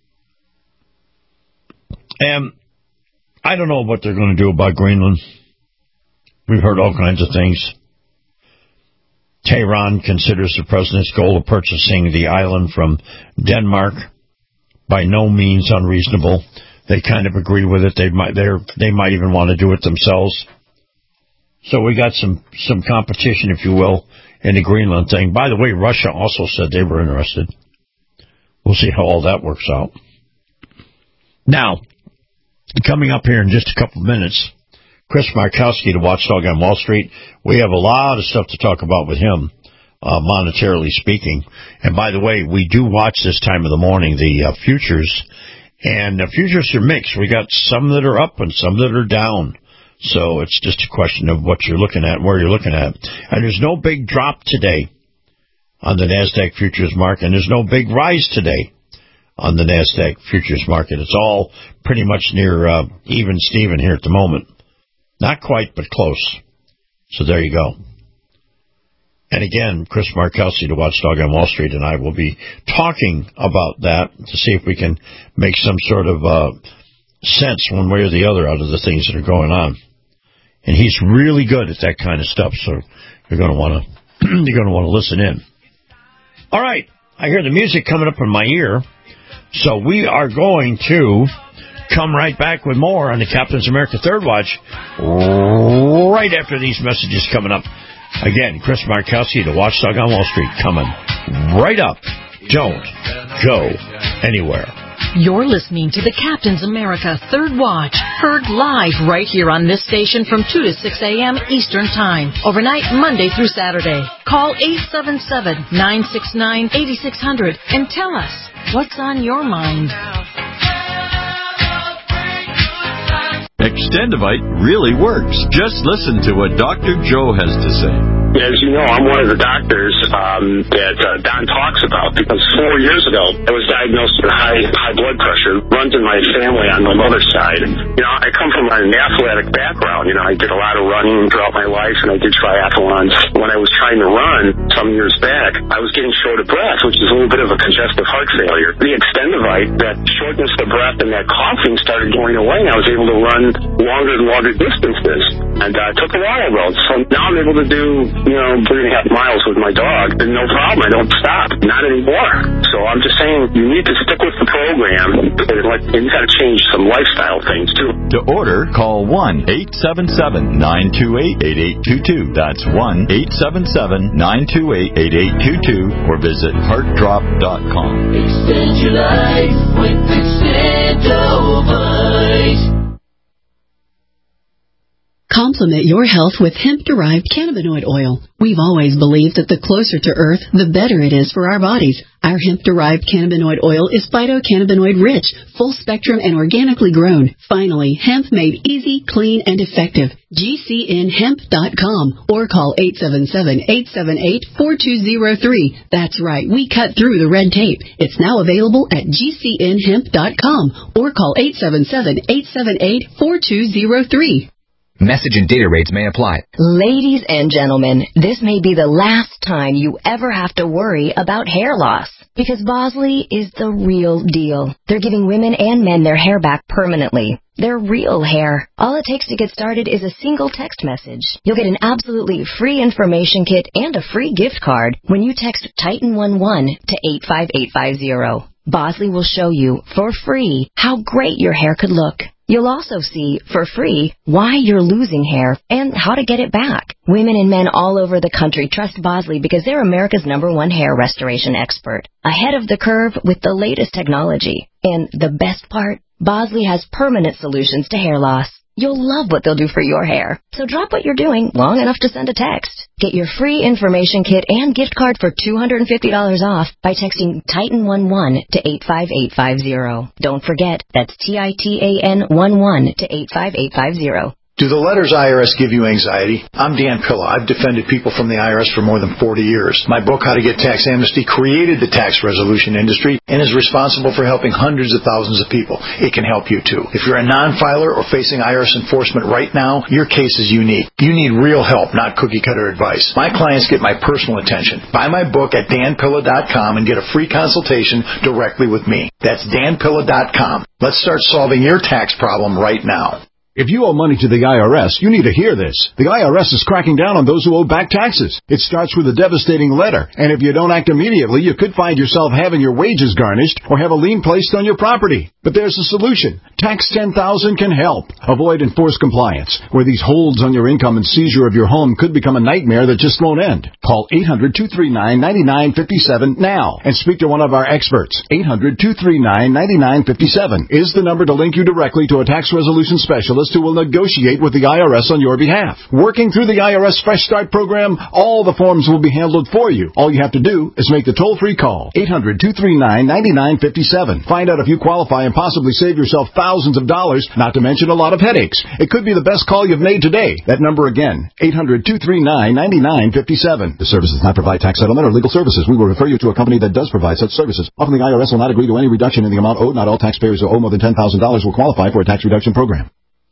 And I don't know what they're going to do about Greenland. We've heard all kinds of things. Tehran considers the president's goal of purchasing the island from Denmark by no means unreasonable. They kind of agree with it. They might they're, they might even want to do it themselves. So we got some, some competition, if you will, in the Greenland thing. By the way, Russia also said they were interested. We'll see how all that works out. Now, coming up here in just a couple of minutes, Chris Markowski, the Watchdog on Wall Street. We have a lot of stuff to talk about with him, uh, monetarily speaking. And by the way, we do watch this time of the morning, the uh, futures, and the futures are mixed. We got some that are up and some that are down. So it's just a question of what you're looking at and where you're looking at. And there's no big drop today on the NASDAQ futures market, and there's no big rise today on the NASDAQ futures market. It's all pretty much near uh, even Steven here at the moment. Not quite, but close. So there you go. And again, Chris Markowski, the Watchdog on Wall Street, and I will be talking about that to see if we can make some sort of uh, sense one way or the other out of the things that are going on. And he's really good at that kind of stuff, so you're going to want to you're going to want to listen in. All right, I hear the music coming up in my ear, so we are going to come right back with more on the Captain's America Third Watch right after these messages coming up. Again, Chris Markowski, the Watchdog on Wall Street, coming right up. Don't go anywhere. You're listening to the Captain's America Third Watch, heard live right here on this station from two to six a.m. Eastern Time, overnight Monday through Saturday. Call eight seven seven, nine six nine, eight six zero zero and tell us what's on your mind. Extendivite really works. Just listen to what Doctor Joe has to say. As you know, I'm one of the doctors um, that uh, Don talks about, because four years ago I was diagnosed with high high blood pressure. Runs in my family on my mother's side. You know, I come from an athletic background. You know, I did a lot of running throughout my life, and I did triathlons. When I was trying to run some years back, I was getting short of breath, which is a little bit of a congestive heart failure. The Extendivite, that shortness of breath and that coughing started going away, and I was able to run longer and longer distances. And uh, it took a while, though. So now I'm able to do, you know, three and a half miles with my dog, and no problem. I don't stop. Not anymore. So I'm just saying, you need to stick with the program, and like, and you got to change some lifestyle things, too. To order, call one eight seven seven, nine two eight, eight eight two two. That's one eight seven seven, nine two eight, eight eight two two, or visit heart drop dot com. Extend your life with Extendivite. Complement your health with hemp-derived cannabinoid oil. We've always believed that the closer to Earth, the better it is for our bodies. Our hemp-derived cannabinoid oil is phytocannabinoid-rich, full-spectrum, and organically grown. Finally, hemp made easy, clean, and effective. G C N hemp dot com or call eight seven seven, eight seven eight, four two zero three. That's right, we cut through the red tape. It's now available at G C N hemp dot com or call eight seven seven, eight seven eight, four two zero three. Message and data rates may apply. Ladies and gentlemen, this may be the last time you ever have to worry about hair loss. Because Bosley is the real deal. They're giving women and men their hair back permanently. Their real hair. All it takes to get started is a single text message. You'll get an absolutely free information kit and a free gift card when you text Titan eleven to eight five eight five zero. Bosley will show you, for free, how great your hair could look. You'll also see, for free, why you're losing hair and how to get it back. Women and men all over the country trust Bosley because they're America's number one hair restoration expert. Ahead of the curve with the latest technology. And the best part, Bosley has permanent solutions to hair loss. You'll love what they'll do for your hair. So drop what you're doing long enough to send a text. Get your free information kit and gift card for two hundred fifty dollars off by texting Titan eleven to eight five eight five zero. Don't forget, that's T I T A N eleven to eight five eight five zero. Do the letters I R S give you anxiety? I'm Dan Pilla. I've defended people from the I R S for more than forty years. My book, How to Get Tax Amnesty, created the tax resolution industry and is responsible for helping hundreds of thousands of people. It can help you, too. If you're a non-filer or facing I R S enforcement right now, your case is unique. You need real help, not cookie-cutter advice. My clients get my personal attention. Buy my book at dan pilla dot com and get a free consultation directly with me. That's dan pilla dot com. Let's start solving your tax problem right now. If you owe money to the I R S, you need to hear this. The I R S is cracking down on those who owe back taxes. It starts with a devastating letter, and if you don't act immediately, you could find yourself having your wages garnished or have a lien placed on your property. But there's a solution. Tax ten thousand can help. Avoid enforced compliance, where these holds on your income and seizure of your home could become a nightmare that just won't end. Call eight hundred, two three nine, nine nine five seven now and speak to one of our experts. eight hundred, two three nine, nine nine five seven is the number to link you directly to a tax resolution specialist who will negotiate with the I R S on your behalf. Working through the I R S Fresh Start program, all the forms will be handled for you. All you have to do is make the toll-free call. eight hundred, two three nine, nine nine five seven. Find out if you qualify and possibly save yourself thousands of dollars, not to mention a lot of headaches. It could be the best call you've made today. That number again, eight hundred, two three nine, nine nine five seven. The service does not provide tax settlement or legal services. We will refer you to a company that does provide such services. Often the I R S will not agree to any reduction in the amount owed. Not all taxpayers who owe more than ten thousand dollars will qualify for a tax reduction program.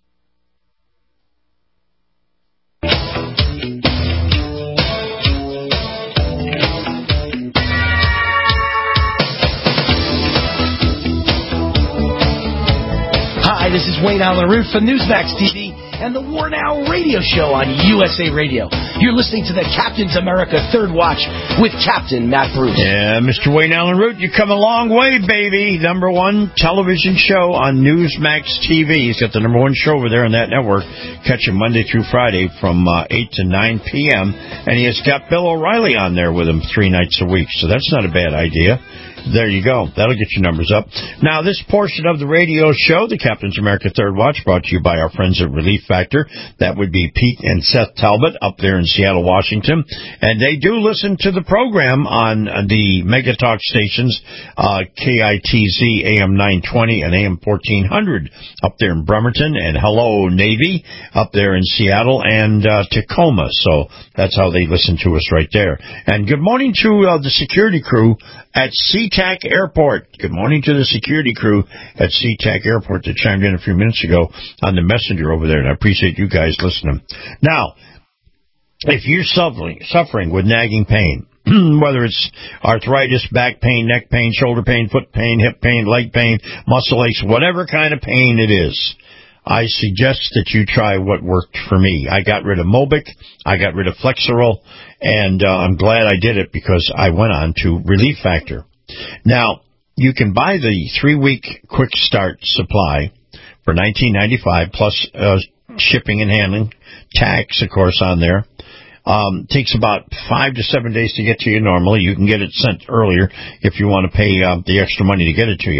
Hi, this is Wayne Allen Root from Newsmax T V and the War Now radio show on U S A Radio. You're listening to the Captain's America Third Watch with Captain Matt Bruce. Yeah, Mister Wayne Allen Root, you come a long way, baby. Number one television show on Newsmax T V. He's got the number one show over there on that network. Catch him Monday through Friday from uh, eight to nine p.m. And he has got Bill O'Reilly on there with him three nights a week, so that's not a bad idea. There you go. That'll get your numbers up. Now, this portion of the radio show, the Captain's America Third Watch, brought to you by our friends at Relief Factor. That would be Pete and Seth Talbot up there in Seattle, Washington. And they do listen to the program on the Mega Talk stations, uh, K I T Z A M nine twenty and A M fourteen hundred up there in Bremerton. And Hello Navy up there in Seattle and uh, Tacoma. So that's how they listen to us right there. And good morning to uh, the security crew at SeaTac Airport. Good morning to the security crew at SeaTac Airport that chimed in a few minutes ago on the messenger over there, and I appreciate you guys listening. Now, if you're suffering, suffering with nagging pain, whether it's arthritis, back pain, neck pain, shoulder pain, foot pain, hip pain, leg pain, muscle aches, whatever kind of pain it is, I suggest that you try what worked for me. I got rid of Mobic, I got rid of Flexeril, and uh, I'm glad I did it because I went on to Relief Factor. Now, you can buy the three-week quick start supply for nineteen ninety-five dollars plus uh, shipping and handling, tax, of course, on there. Um, takes about five to seven days to get to you normally. You can get it sent earlier if you want to pay uh, the extra money to get it to you.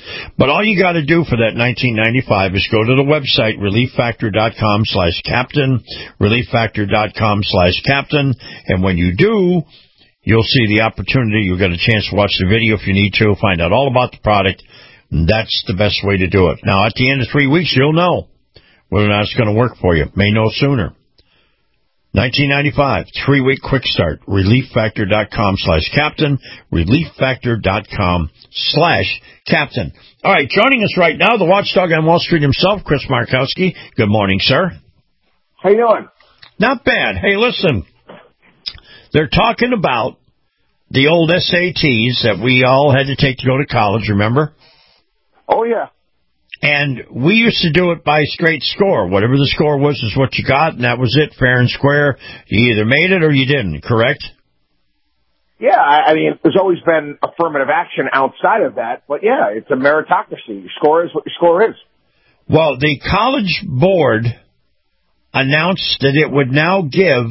But all you got to do for that nineteen ninety-five is go to the website, relief factor dot com slash captain, relief factor dot com slash captain, and when you do, you'll see the opportunity. You'll get a chance to watch the video if you need to, find out all about the product. That's the best way to do it. Now, at the end of three weeks, you'll know whether or not it's going to work for you. May know sooner. nineteen ninety-five, three-week quick start, relief factor dot com slash captain, relief factor dot com slash captain. All right, joining us right now, the watchdog on Wall Street himself, Chris Markowski. Good morning, sir. How you doing? Not bad. Hey, listen, they're talking about the old S A Ts that we all had to take to go to college, remember? Oh, yeah. And we used to do it by straight score. Whatever the score was is what you got, and that was it, fair and square. You either made it or you didn't, correct? Yeah, I, I mean, there's always been affirmative action outside of that, but yeah, it's a meritocracy. Your score is what your score is. Well, the College Board announced that it would now give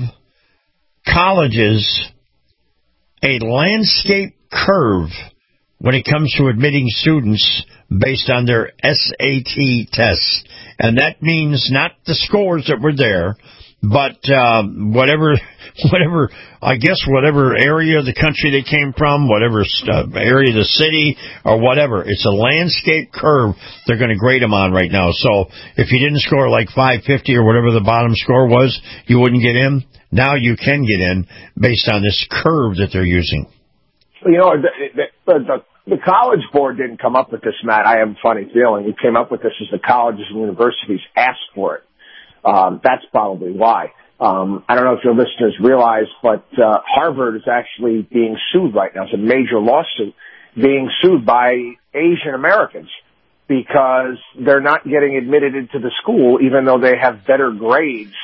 colleges a landscape curve when it comes to admitting students based on their S A T tests. And that means not the scores that were there, but uh, whatever, whatever, I guess whatever area of the country they came from, whatever uh, area of the city, or whatever. It's a landscape curve they're going to grade them on right now. So if you didn't score like five fifty or whatever the bottom score was, you wouldn't get in. Now you can get in based on this curve that they're using. You know, the, the, the, the College Board didn't come up with this, Matt. I have a funny feeling. We came up with this as the colleges and universities asked for it. Um, that's probably why. Um, I don't know if your listeners realize, but uh, Harvard is actually being sued right now. It's a major lawsuit being sued by Asian Americans because they're not getting admitted into the school even though they have better grades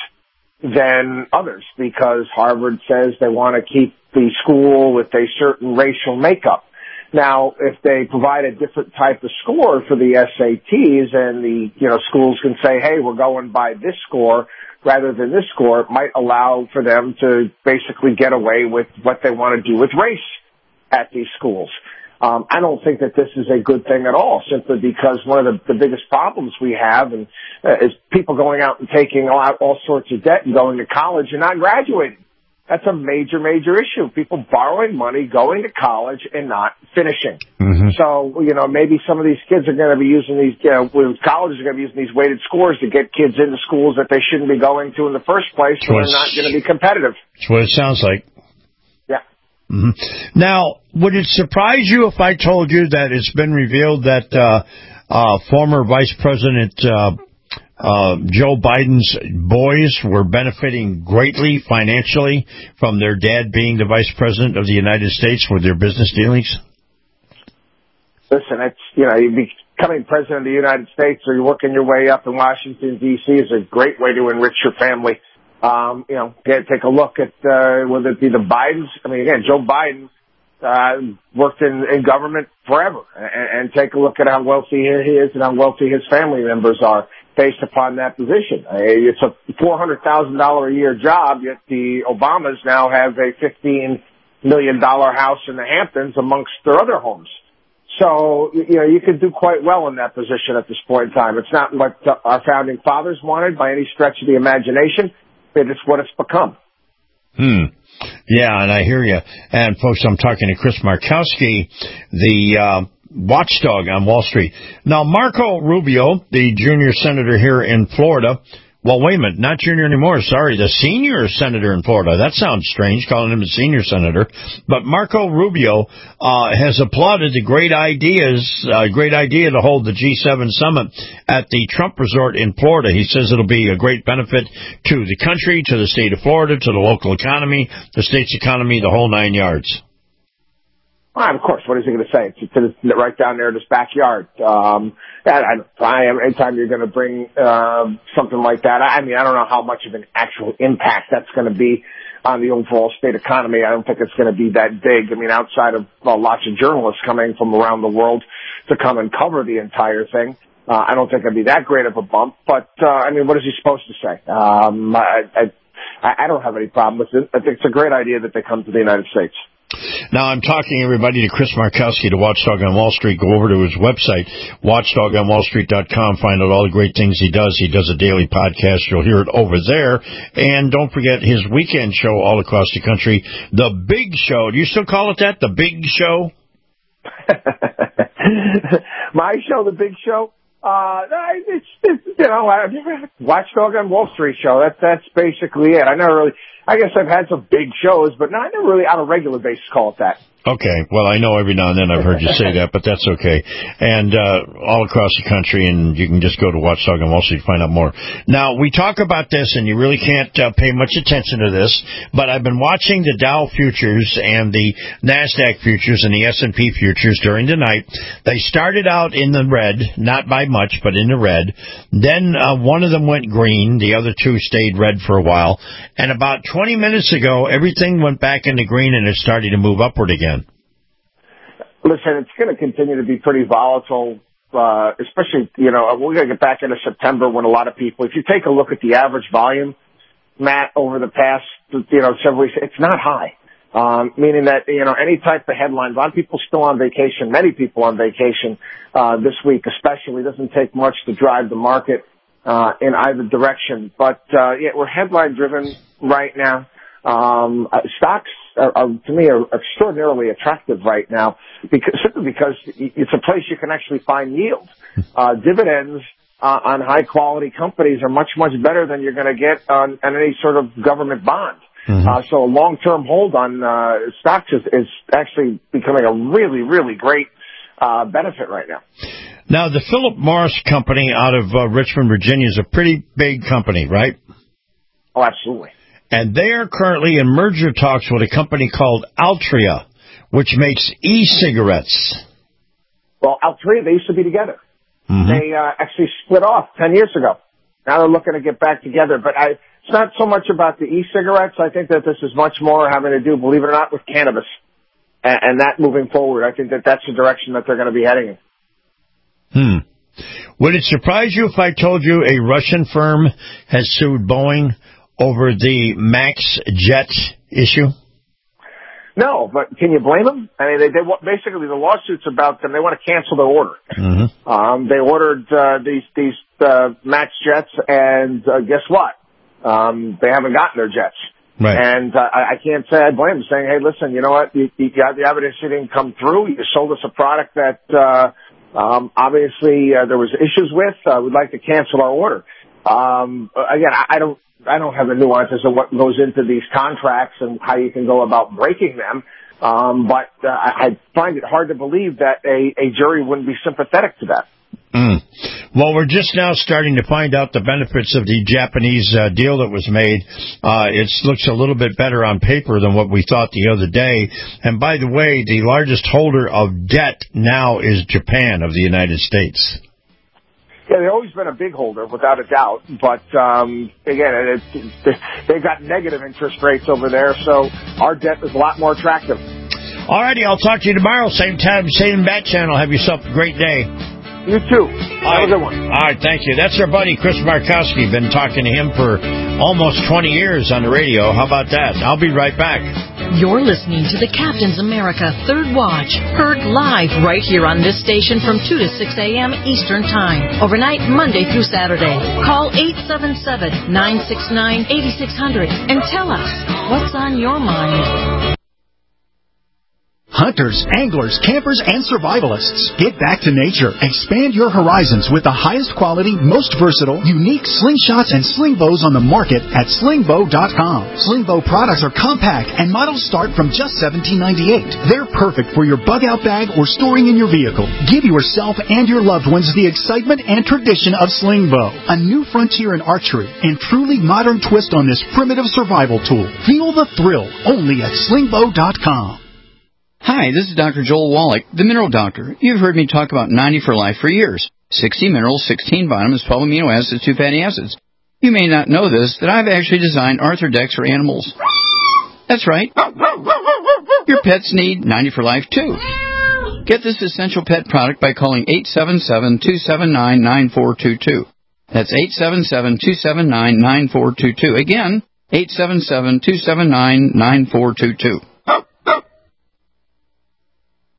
than others, because Harvard says they want to keep the school with a certain racial makeup. Now, if they provide a different type of score for the S A Ts and the, you know, schools can say, hey, we're going by this score rather than this score, it might allow for them to basically get away with what they want to do with race at these schools. Um, I don't think that this is a good thing at all, simply because one of the, the biggest problems we have and, uh, is people going out and taking out all sorts of debt and going to college and not graduating. That's a major, major issue. People borrowing money, going to college, and not finishing. Mm-hmm. So, you know, maybe some of these kids are going to be using these, you know, colleges are going to be using these weighted scores to get kids into schools that they shouldn't be going to in the first place, so they're not going to be competitive. That's what it sounds like. Yeah. Mm-hmm. Now, would it surprise you if I told you that it's been revealed that uh, uh, former Vice President uh, uh, Joe Biden's boys were benefiting greatly financially from their dad being the Vice President of the United States with their business dealings? Listen, it's, you know, you becoming President of the United States or you're working your way up in Washington, D C is a great way to enrich your family. Um, you know, get, take a look at, uh, whether it be the Bidens. I mean, again, Joe Biden, uh, worked in, in government forever, and, and take a look at how wealthy he is and how wealthy his family members are based upon that position. It's a four hundred thousand dollars a year job, yet the Obamas now have a fifteen million dollars house in the Hamptons amongst their other homes. So, you know, you could do quite well in that position at this point in time. It's not what our founding fathers wanted by any stretch of the imagination. It's what it's become. Hmm. Yeah, and I hear you. And, folks, I'm talking to Chris Markowski, the uh, watchdog on Wall Street. Now, Marco Rubio, the junior senator here in Florida, well, wait a minute, not junior anymore, sorry, the senior senator in Florida. That sounds strange, calling him a senior senator. But Marco Rubio uh, has applauded the great ideas, uh, great idea to hold the G seven summit at the Trump Resort in Florida. He says it'll be a great benefit to the country, to the state of Florida, to the local economy, the state's economy, the whole nine yards. Well, of course, what is he going to say? It's, it's right down there in his backyard. Um, and I, I, anytime you're going to bring uh, something like that, I mean, I don't know how much of an actual impact that's going to be on the overall state economy. I don't think it's going to be that big. I mean, outside of well, lots of journalists coming from around the world to come and cover the entire thing, uh, I don't think it'd be that great of a bump. But, uh, I mean, what is he supposed to say? Um, I, I, I don't have any problem with it. I think it's a great idea that they come to the United States. Now, I'm talking, everybody, to Chris Markowski, the Watchdog on Wall Street. Go over to his website, watchdog on wall street dot com. Find out all the great things he does. He does a daily podcast. You'll hear it over there. And don't forget his weekend show all across the country, The Big Show. Do you still call it that, The Big Show? My show, The Big Show? Uh, it's, it's, you know, Watchdog on Wall Street show. That's, that's basically it. I never really, I guess I've had some big shows, but no, I never really on a regular basis call it that. Okay. Well, I know every now and then I've heard you say that, but that's okay. And uh all across the country, and you can just go to Watchdog on Wall Street to find out more. Now, we talk about this, and you really can't uh, pay much attention to this, but I've been watching the Dow futures and the NASDAQ futures and the S and P futures during the night. They started out in the red, not by much, but in the red. Then uh, one of them went green. The other two stayed red for a while. And about twenty minutes ago, everything went back into green, and it's starting to move upward again. Listen, it's going to continue to be pretty volatile, uh, especially, you know, we're going to get back into September when a lot of people, if you take a look at the average volume, Matt, over the past, you know, several weeks, it's not high. Um, meaning that, you know, any type of headlines, a lot of people still on vacation, many people on vacation, uh, this week especially. It doesn't take much to drive the market, uh, in either direction. But, uh, yeah, we're headline driven right now. Um, uh, stocks are, are, to me, are extraordinarily attractive right now because, simply because it's a place you can actually find yield. Uh, dividends, uh, on high quality companies are much, much better than you're going to get on, on any sort of government bond. Mm-hmm. Uh, so a long-term hold on, uh, stocks is, is actually becoming a really, really great, uh, benefit right now. Now, the Philip Morris Company out of uh, Richmond, Virginia is a pretty big company, right? Oh, absolutely. And they are currently in merger talks with a company called Altria, which makes e-cigarettes. Well, Altria, they used to be together. Mm-hmm. They uh, actually split off ten years ago. Now they're looking to get back together. But I, it's not so much about the e-cigarettes. I think that this is much more having to do, believe it or not, with cannabis. And, and that moving forward, I think that that's the direction that they're going to be heading in. Hmm. Would it surprise you if I told you a Russian firm has sued Boeing over the MAX jet issue? No, but can you blame them? I mean, they, they basically the lawsuit's about them. They want to cancel their order. Mm-hmm. Um, they ordered uh, these these uh, MAX jets, and uh, guess what? Um, they haven't gotten their jets. Right. And uh, I, I can't say I blame them. Saying, hey, listen, you know what? You, you got the evidence, you didn't come through. You sold us a product that uh, um, obviously uh, there was issues with. Uh, we'd like to cancel our order. Um, again, I, I don't. I don't have the nuances of what goes into these contracts and how you can go about breaking them. Um, but uh, I find it hard to believe that a, a jury wouldn't be sympathetic to that. Mm. Well, we're just now starting to find out the benefits of the Japanese uh, deal that was made. Uh, it looks a little bit better on paper than what we thought the other day. And by the way, the largest holder of debt now is Japan of the United States. Yeah, they've always been a big holder, without a doubt. But, um, again, it, it, they've got negative interest rates over there, so our debt is a lot more attractive. All righty, I'll talk to you tomorrow, same time, same bat channel. Have yourself a great day. You too. Have a good one. All right, thank you. That's our buddy, Chris Markowski. Been talking to him for almost twenty years on the radio. How about that? I'll be right back. You're listening to the Captain's America Third Watch, heard live right here on this station from two to six a.m. Eastern Time, overnight Monday through Saturday. Call eight seven seven, nine six nine, eight six zero zero and tell us what's on your mind. Hunters, anglers, campers, and survivalists. Get back to nature. Expand your horizons with the highest quality, most versatile, unique slingshots and sling bows on the market at sling bow dot com. Sling bow products are compact and models start from just seventeen ninety-eight. They're perfect for your bug out bag or storing in your vehicle. Give yourself and your loved ones the excitement and tradition of sling bow, a new frontier in archery and truly modern twist on this primitive survival tool. Feel the thrill only at sling bow dot com. Hi, this is Doctor Joel Wallach, the Mineral Doctor. You've heard me talk about ninety for Life for years. sixty minerals, sixteen vitamins, twelve amino acids, two fatty acids. You may not know this, that I've actually designed Arthrodex for animals. That's right. Your pets need ninety for Life, too. Get this essential pet product by calling eight seven seven, two seven nine, nine four two two. That's eight seven seven, two seven nine, nine four two two. Again, eight seven seven, two seven nine, nine four two two.